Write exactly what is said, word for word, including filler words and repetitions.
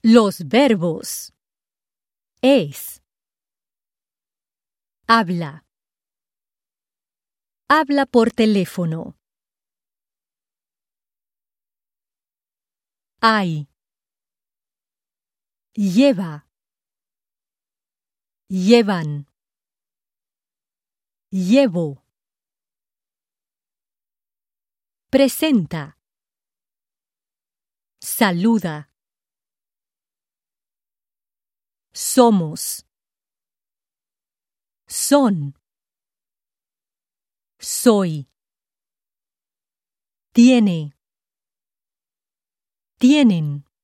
Los verbos. Es. Habla. Habla por teléfono. Hay. Lleva. Llevan. Llevo. Presenta. Saluda. Somos. Son. Soy. Tiene. Tienen.